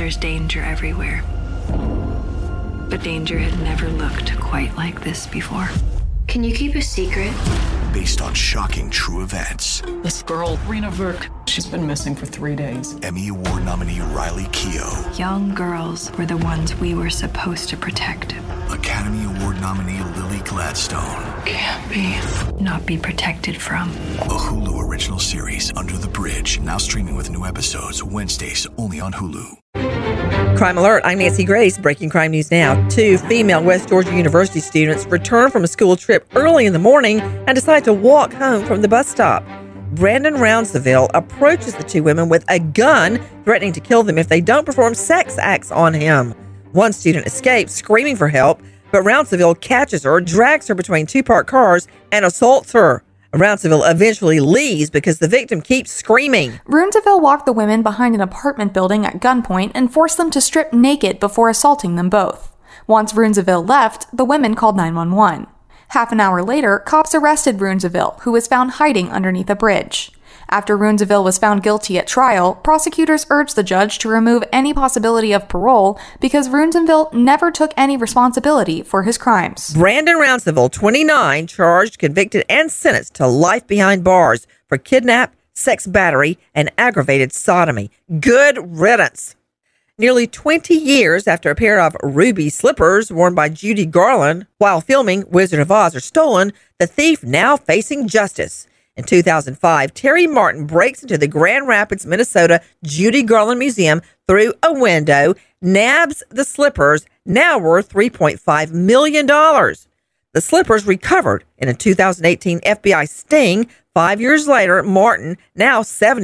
there's danger everywhere. But danger had never looked quite like this before. Can you keep a secret? Based on shocking true events. This girl, Rena Verk, she's been missing for 3 days. Emmy Award nominee Riley Keough. Young girls were the ones we were supposed to protect. Academy Award nominee Lily Gladstone. Can't be. Not be protected from. A Hulu original series, Under the Bridge, now streaming with new episodes Wednesdays only on Hulu. Crime Alert, I'm Nancy Grace. Breaking crime news now. 2 female West Georgia University students return from a school trip early in the morning and decide to walk home from the bus stop. Brandon Rounsaville approaches the 2 women with a gun, threatening to kill them if they don't perform sex acts on him. One student escapes, screaming for help, but Rounsaville catches her, drags her between 2 parked cars, and assaults her. Rounsaville eventually leaves because the victim keeps screaming. Rounsaville walked the women behind an apartment building at gunpoint and forced them to strip naked before assaulting them both. Once Rounsaville left, the women called 911. Half an hour later, cops arrested Rounsaville, who was found hiding underneath a bridge. After Rounsaville was found guilty at trial, prosecutors urged the judge to remove any possibility of parole because Rounsaville never took any responsibility for his crimes. Brandon Rounsaville, 29, charged, convicted, and sentenced to life behind bars for kidnap, sex battery, and aggravated sodomy. Good riddance. Nearly 20 years after a pair of ruby slippers worn by Judy Garland while filming Wizard of Oz are stolen, the thief now facing justice. In 2005, Terry Martin breaks into the Grand Rapids, Minnesota Judy Garland Museum through a window, nabs the slippers, now worth $3.5 million. The slippers recovered in a 2018 FBI sting. 5 years later, Martin, now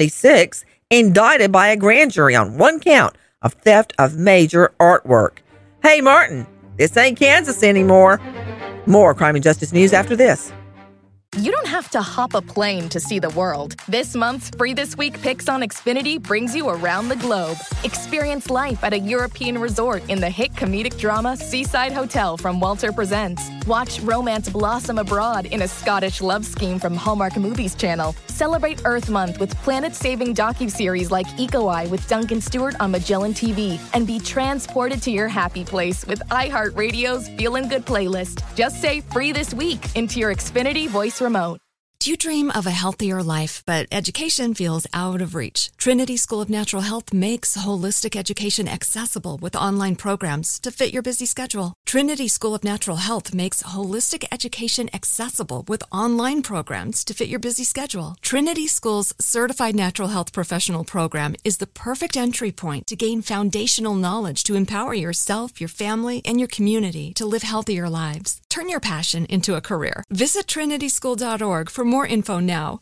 76, indicted by a grand jury on 1 count of theft of major artwork. Hey, Martin, this ain't Kansas anymore. More crime and justice news after this. You don't have to hop a plane to see the world. This month's Free This Week Picks on Xfinity brings you around the globe. Experience life at a European resort in the hit comedic drama Seaside Hotel from Walter Presents. Watch romance blossom abroad in a Scottish love scheme from Hallmark Movies Channel. Celebrate Earth Month with planet-saving docuseries like Eco-Eye with Duncan Stewart on Magellan TV. And be transported to your happy place with iHeartRadio's Feelin' Good playlist. Just say Free This Week into your Xfinity voice remote. Do you dream of a healthier life, but education feels out of reach? Trinity School of Natural Health makes holistic education accessible with online programs to fit your busy schedule. Trinity School of Natural Health makes holistic education accessible with online programs to fit your busy schedule. Trinity School's Certified Natural Health Professional Program is the perfect entry point to gain foundational knowledge to empower yourself, your family, and your community to live healthier lives. Turn your passion into a career. Visit trinityschool.org for more info now.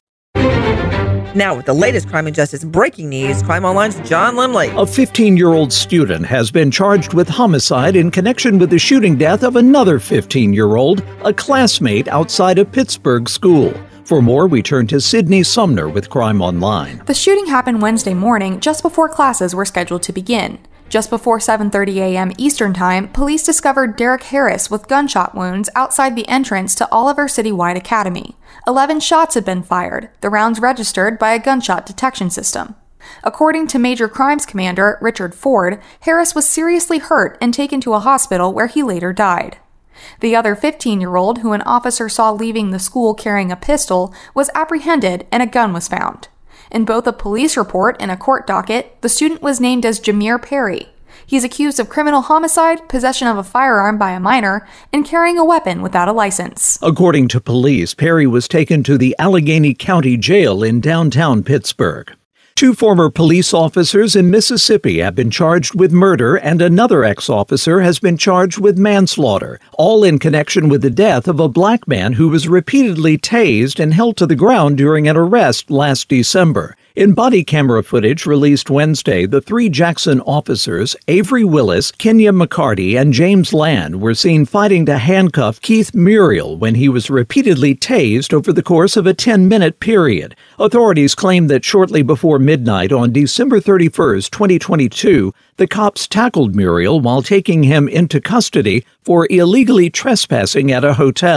Now with the latest crime and justice breaking news, Crime Online's John Limley. A 15-year-old student has been charged with homicide in connection with the shooting death of another 15-year-old, a classmate outside a Pittsburgh school. For more, we turn to Sydney Sumner with Crime Online. The shooting happened Wednesday morning, just before classes were scheduled to begin. Just before 7:30 a.m. Eastern Time, police discovered Derek Harris with gunshot wounds outside the entrance to Oliver Citywide Academy. 11 shots had been fired, the rounds registered by a gunshot detection system. According to Major Crimes Commander Richard Ford, Harris was seriously hurt and taken to a hospital where he later died. The other 15-year-old, who an officer saw leaving the school carrying a pistol, was apprehended and a gun was found. In both a police report and a court docket, the student was named as Jameer Perry. He's accused of criminal homicide, possession of a firearm by a minor, and carrying a weapon without a license. According to police, Perry was taken to the Allegheny County Jail in downtown Pittsburgh. 2 former police officers in Mississippi have been charged with murder, and another ex-officer has been charged with manslaughter, all in connection with the death of a black man who was repeatedly tased and held to the ground during an arrest last December. In body camera footage released Wednesday, the 3 Jackson officers, Avery Willis, Kenya McCarty, and James Land, were seen fighting to handcuff Keith Muriel when he was repeatedly tased over the course of a 10-minute period. Authorities claim that shortly before midnight on December 31, 2022, the cops tackled Muriel while taking him into custody for illegally trespassing at a hotel.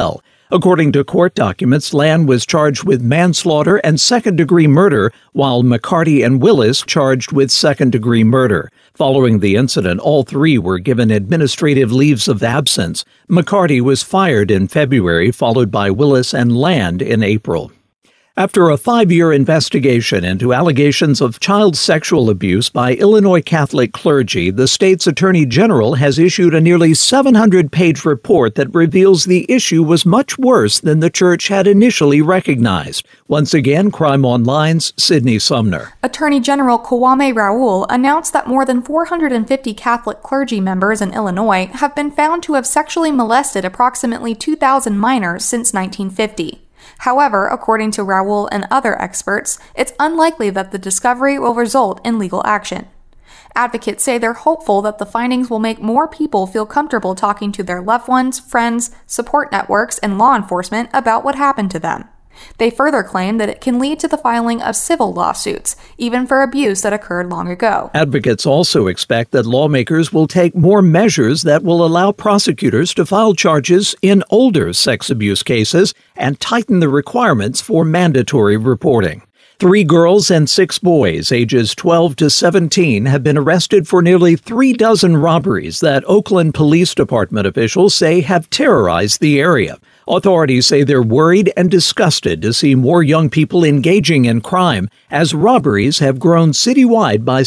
According to court documents, Land was charged with manslaughter and second-degree murder, while McCarty and Willis charged with second-degree murder. Following the incident, all three were given administrative leaves of absence. McCarty was fired in February, followed by Willis and Land in April. After a 5-year investigation into allegations of child sexual abuse by Illinois Catholic clergy, the state's Attorney General has issued a nearly 700-page report that reveals the issue was much worse than the church had initially recognized. Once again, Crime Online's Sydney Sumner. Attorney General Kwame Raoul announced that more than 450 Catholic clergy members in Illinois have been found to have sexually molested approximately 2,000 minors since 1950. However, according to Raoul and other experts, it's unlikely that the discovery will result in legal action. Advocates say they're hopeful that the findings will make more people feel comfortable talking to their loved ones, friends, support networks, and law enforcement about what happened to them. They further claim that it can lead to the filing of civil lawsuits, even for abuse that occurred long ago. Advocates also expect that lawmakers will take more measures that will allow prosecutors to file charges in older sex abuse cases and tighten the requirements for mandatory reporting. 3 girls and 6 boys, ages 12 to 17, have been arrested for nearly 36 robberies that Oakland Police Department officials say have terrorized the area. Authorities say they're worried and disgusted to see more young people engaging in crime, as robberies have grown citywide by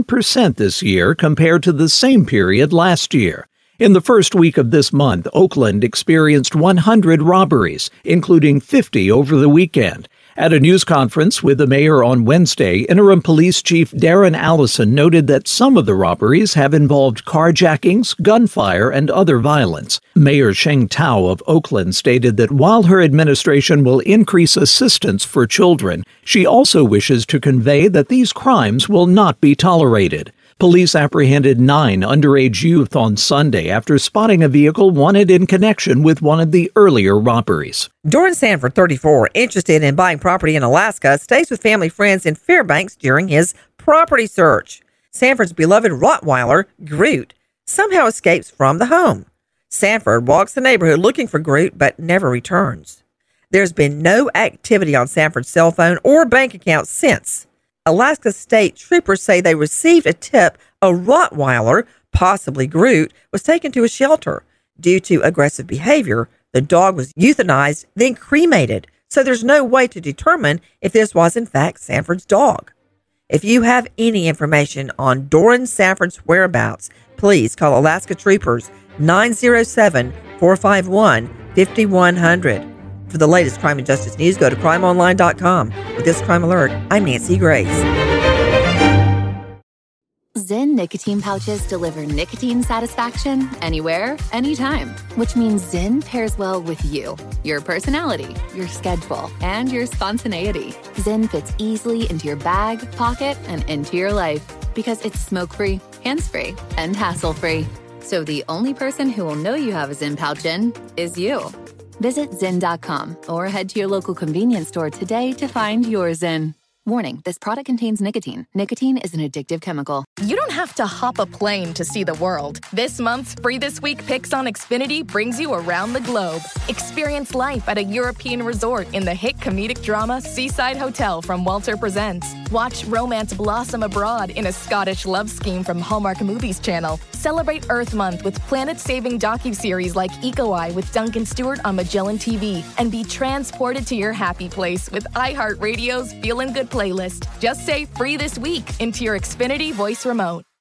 7% this year compared to the same period last year. In the first week of this month, Oakland experienced 100 robberies, including 50 over the weekend. At a news conference with the mayor on Wednesday, Interim Police Chief Darren Allison noted that some of the robberies have involved carjackings, gunfire, and other violence. Mayor Sheng Tao of Oakland stated that while her administration will increase assistance for children, she also wishes to convey that these crimes will not be tolerated. Police apprehended 9 underage youth on Sunday after spotting a vehicle wanted in connection with one of the earlier robberies. Doran Sanford, 34, interested in buying property in Alaska, stays with family friends in Fairbanks during his property search. Sanford's beloved Rottweiler, Groot, somehow escapes from the home. Sanford walks the neighborhood looking for Groot, but never returns. There's been no activity on Sanford's cell phone or bank account since. Alaska State troopers say they received a tip a Rottweiler, possibly Groot, was taken to a shelter. Due to aggressive behavior, the dog was euthanized, then cremated, so there's no way to determine if this was in fact Sanford's dog. If you have any information on Doran Sanford's whereabouts, please call Alaska Troopers 907-451-5100. For the latest crime and justice news, go to crimeonline.com. With this crime alert, I'm Nancy Grace. Zyn nicotine pouches deliver nicotine satisfaction anywhere, anytime, which means Zyn pairs well with you, your personality, your schedule, and your spontaneity. Zyn fits easily into your bag, pocket, and into your life because it's smoke-free, hands-free, and hassle-free. So the only person who will know you have a Zyn pouch in is you. Visit Zyn.com or head to your local convenience store today to find your Zyn. Warning, this product contains nicotine. Nicotine is an addictive chemical. You don't have to hop a plane to see the world. This month's Free This Week Picks on Xfinity brings you around the globe. Experience life at a European resort in the hit comedic drama Seaside Hotel from Walter Presents. Watch romance blossom abroad in a Scottish love scheme from Hallmark Movies Channel. Celebrate Earth Month with planet-saving docuseries like Eco-Eye with Duncan Stewart on Magellan TV. And be transported to your happy place with iHeartRadio's Feelin' Good playlist. Just say Free This Week into your Xfinity voice remote.